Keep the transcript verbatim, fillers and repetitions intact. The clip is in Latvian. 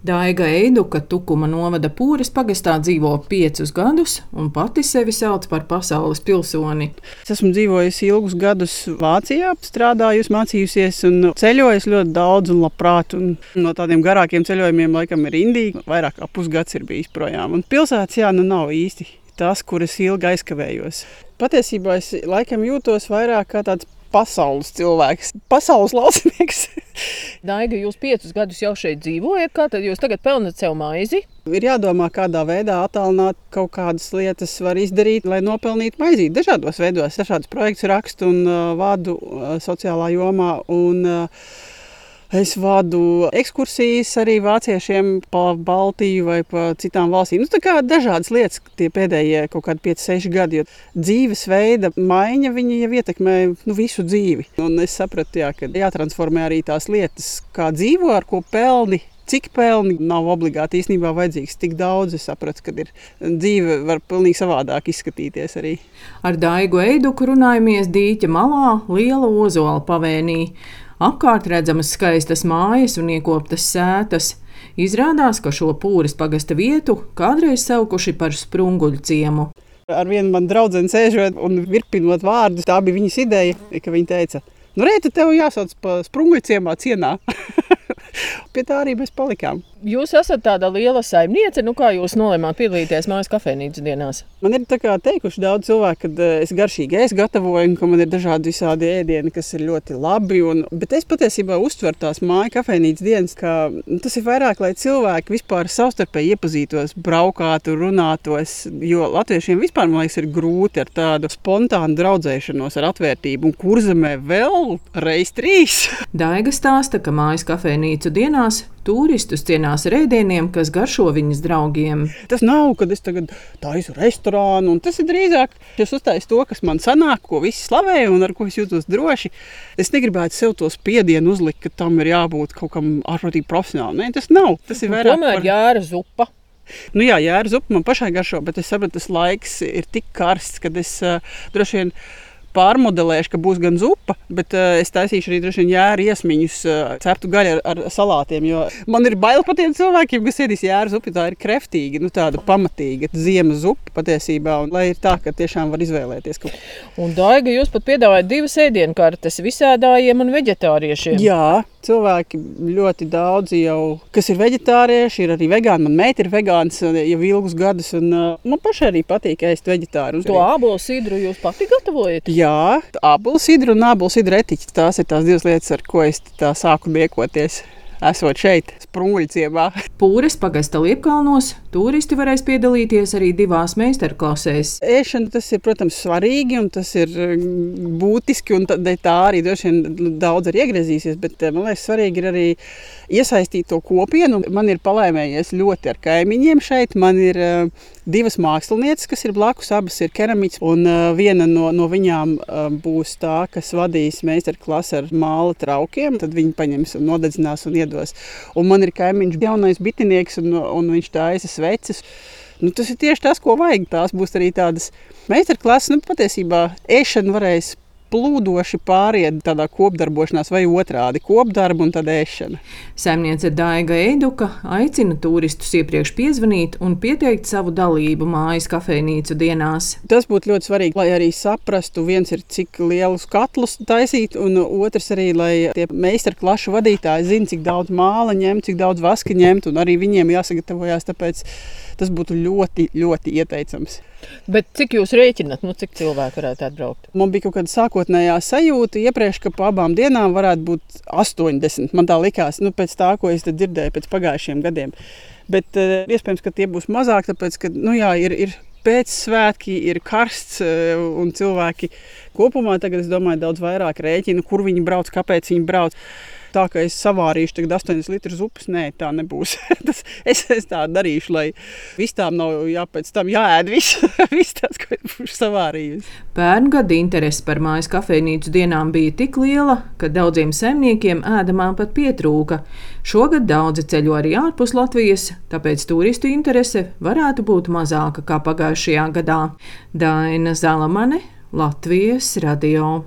Daiga Eiduka Tukuma novada Pūres pagastā dzīvo piecus gadus un pati sevi sauc par pasaules pilsoni. Es esmu dzīvojusi ilgus gadus Vācijā, strādājusi, mācījusies un ceļojusi ļoti daudz un labprāt. Un no tādiem garākiem ceļojumiem laikam ir Indija, vairāk kā pusgads ir bijis projām. Un pilsētas jā, nu nav īsti tas, kuras ilgi aizkavējos. Patiesībā es laikam jūtos vairāk kā tāds pasaules cilvēks, pasaules laucinieks. Daiga, jūs piecus gadus jau šeit dzīvojat, kā tad jūs tagad pelnat sev maizi? Ir jādomā, kādā veidā attālināt kaut kādas lietas var izdarīt, lai nopelnītu maizīti. Dažādos veidos, dažādas projektus rakstu un uh, vadu uh, sociālā jomā un uh, es vadu ekskursijas arī vāciešiem pa Baltiju vai pa citām valstīm. Nu, tā kā dažādas lietas tie pēdējie kaut kādi pieci, seši gadi, jo dzīvesveida maiņa viņa jau ietekmē nu, visu dzīvi. Un es sapratu, jā, ka jātransformē arī tās lietas, kā dzīvo, ar ko pelni. Cik pelni nav obligāti īstenībā vajadzīgs tik daudz, es sapratu, ka ir dzīve var pilnīgi savādāk izskatīties arī. Ar Daigu Eiduku runājamies Dīķa malā, liela ozola pavēnī. Apkārt redzamas skaistas mājas un iekoptas sētas. Izrādās, ka šo Pūres pagasta vietu kādreiz saukuši par Sprunguļu ciemu. Ar vienu man draudzeni sēžot un virpinot vārdus, tā bija viņas ideja, ka viņa teica, nu Reita, tev jāsauc pa Sprunguļu ciemā cienā. Pie tā arī mēs palikām. Jūs esat tāda liela saimniece, nu kā jūs nolēmāt piedalīties mājas kafejnīcas dienās? Man ir tā kā teikuši daudz cilvēku, ka es garšīgi ēst gatavoju un ka man ir dažādi visādi ēdieni, kas ir ļoti labi. Un, bet es patiesībā uztveru tās māju kafejnīcas dienas, ka tas ir vairāk, lai cilvēki vispār savstarpēji iepazītos, braukātu, runātos, jo latviešiem vispār, man liekas, ir grūti ar tādu spontānu draudzēšanos, ar atvērtību un Kurzemē vēl reiz trīs. Daiga stāsta, ka mājas kafejnīcu dienās turistus cienās ar ēdieniem, kas garšo viņas draugiem. Tas nav, kad es tagad taisu restorānu, un tas ir drīzāk, es uztaisu to, kas man sanāk, ko visi slavē un ar ko es jūtos droši. Es negribētu sev to spiedienu uzlikt, ka tam ir jābūt kaut kam ārprātīgi profesionāli. Nē, tas nav. Tas ir vairāk tomēr par... jēra zupa. Nu jā, jēra zupa man pašai garšo, bet es sapratu, tas laiks ir tik karsts, kad es uh, droši vien pārmodelēšu, ka būs gan zupa, bet uh, es taisīšu arī droši vien jēra iesmiņus, uh, ceptu gaļu ar, ar salātiem, jo man ir bail par tiem cilvēkiem, kas ēdīs jēra zupu, tā ir kreftīga, nu tāda pamatīga ziemas zupa patiesībā, un lai ir tā, ka tiešām var izvēlēties kaut. Un Daiga, jūs pat piedāvājat divas ēdienkartes visādājiem un veģetāriešiem. Jā, cilvēki ļoti daudzi jau, kas ir veģetārieši, ir arī vegāni, man meita ir vegāns jau ilgus gadus, un uh, man pašai arī patīk ēst veģetāru. To ābolu sidru jūs pati gatavojat? Jā, ābolu sidru un ābolu sidru etiķi. Tās ir tās divas lietas, ar ko es tā sāku diekoties, esot šeit, Sprunguļu ciemā. Pūres pagasta Liepkalnos turisti varēs piedalīties arī divās meistarklasēs. Ēšana tas ir, protams, svarīgi un tas ir būtiski, un tā, tā arī droši vien daudz arī iegriezīsies, bet man liekas, svarīgi ir arī iesaistīt to kopienu. Man ir palaimējies ļoti ar kaimiņiem šeit. Man ir uh, divas mākslinieces, kas ir blakus, abas ir keramiķis, un uh, viena no, no viņām uh, būs tā, kas vadīs meistarklasi ar māla traukiem. Tad viņi paņems un nodedzinās un iedos. Un man ir kaimiņš jaunais bitinieks, un, un viņš taisa sveces. Nu, tas ir tieši tas, ko vajag. Tās būs arī tādas meistarklases. Nu, patiesībā ēšana varēs plūdoši pāriet tādā kopdarbošanās vai otrādi kopdarbu un tad ēšana. Saimniece Daiga Eiduka aicina turistus iepriekš piezvanīt un pieteikt savu dalību mājas kafejnīcu dienās. Tas būtu ļoti svarīgi, lai arī saprastu, viens ir cik lielus katlus taisīt, un otrs arī, lai tie meistarklašu vadītāji zina, cik daudz māla ņemt, cik daudz vaska ņemt, un arī viņiem jāsagatavojās, tāpēc tas būtu ļoti, ļoti ieteicams. Bet cik jūs rēķināt, nu cik cilvēki varētu atbraukt? Man bija kaut kāda sākotnējā sajūta iepriekš, ka pa abām dienām varētu būt astoņdesmit. Man tā likās, nu pēc tā, ko es tad dzirdēju pēc pagājušiem gadiem. Bet uh, iespējams, ka tie būs mazāk, tāpēc, ka, nu jā, ir, ir pēcsvētki, ir karsts uh, un cilvēki kopumā tagad, es domāju, daudz vairāk rēķina, kur viņi brauc, kāpēc viņi brauc. Tā, ka es savārīšu tagad astoņdesmit litru zupas, nē, tā nebūs. Tas, es, es tā darīšu, lai viss tām nav jāpēc tam jāēd viss, viss tās, ko es savārījusi. Pērngada interese par mājas kafejnīcu dienām bija tik liela, ka daudziem saimniekiem ēdamā pat pietrūka. Šogad daudzi ceļo arī ārpus Latvijas, tāpēc turistu interese varētu būt mazāka kā pagājušajā gadā. Daina Zalamane, Latvijas radio.